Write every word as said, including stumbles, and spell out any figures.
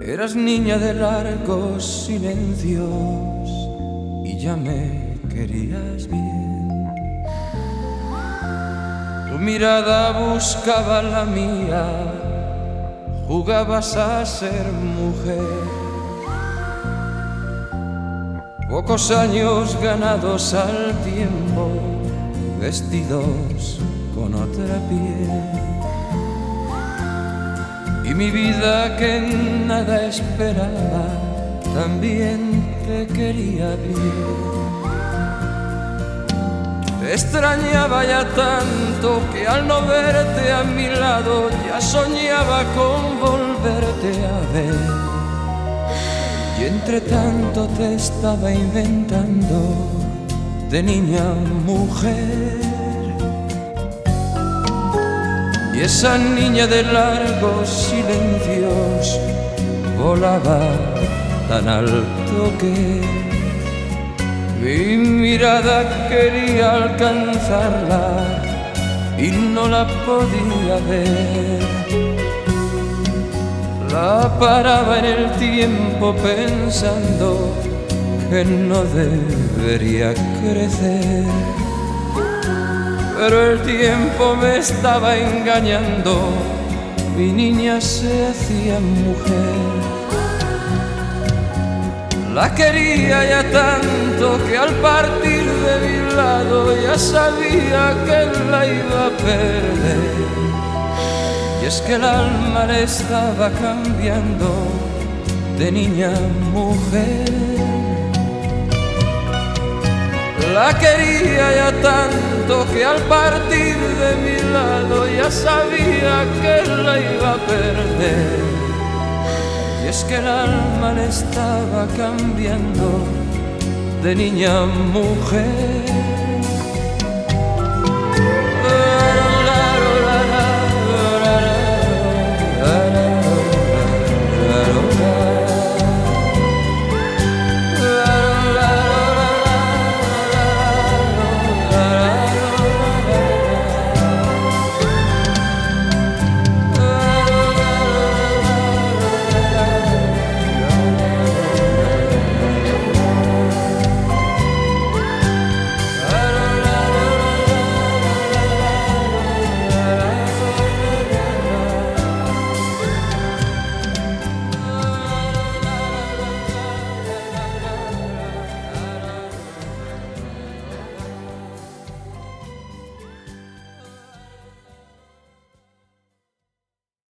Eras niña de largos silencios y ya me querías bien. Tu mirada buscaba la mía, jugabas a ser mujer. Pocos años ganados al tiempo, vestidos con otra piel. Y mi vida que nada esperaba, también te quería bien. Te extrañaba ya tanto que al no verte a mi lado ya soñaba con volverte a ver. Y entre tanto te estaba inventando de niña mujer. Y esa niña de largos silencios volaba tan alto que mi mirada quería alcanzarla y no la podía ver. La paraba en el tiempo pensando que no debería crecer. Pero el tiempo me estaba engañando, mi niña se hacía mujer. La quería ya tanto que al partir de mi lado ya sabía que la iba a perder. Y es que el alma le estaba cambiando de niña a mujer. La quería ya tanto que al partir de mi lado ya sabía que la iba a perder. Y es que el alma le estaba cambiando de niña a mujer.